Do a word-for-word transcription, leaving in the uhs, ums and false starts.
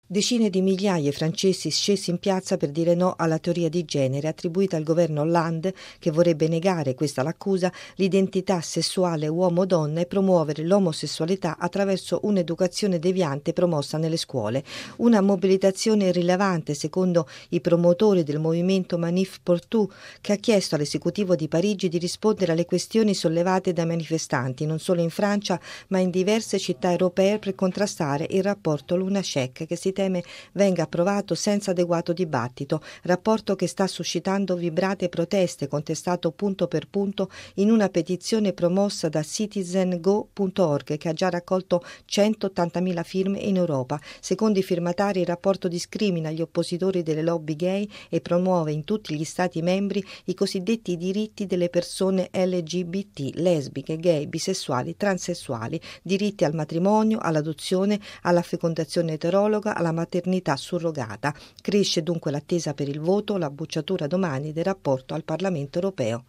Decine di migliaia francesi scesi in piazza per dire no alla teoria di genere attribuita al governo Hollande, che vorrebbe negare, questa l'accusa, l'identità sessuale uomo-donna e promuovere l'omosessualità attraverso un'educazione deviante promossa nelle scuole. Una mobilitazione rilevante, secondo i promotori del movimento Manif pour Tout, che ha chiesto all'esecutivo di Parigi di rispondere alle questioni sollevate dai manifestanti, non solo in Francia ma in diverse città europee, per contrastare il rapporto Lunacek, che si teme venga approvato senza adeguato dibattito, rapporto che sta suscitando vibrate proteste, contestato punto per punto in una petizione promossa da citizen go punto org, che ha già raccolto centottantamila firme in Europa. Secondo i firmatari, il rapporto discrimina gli oppositori delle lobby gay e promuove in tutti gli stati membri i cosiddetti diritti delle persone L G B T, lesbiche, gay, bisessuali, transessuali, diritti al matrimonio, all'adozione, alla fecondazione eterologa, alla maternità surrogata. Cresce dunque l'attesa per il voto, la bocciatura domani del rapporto al Parlamento europeo.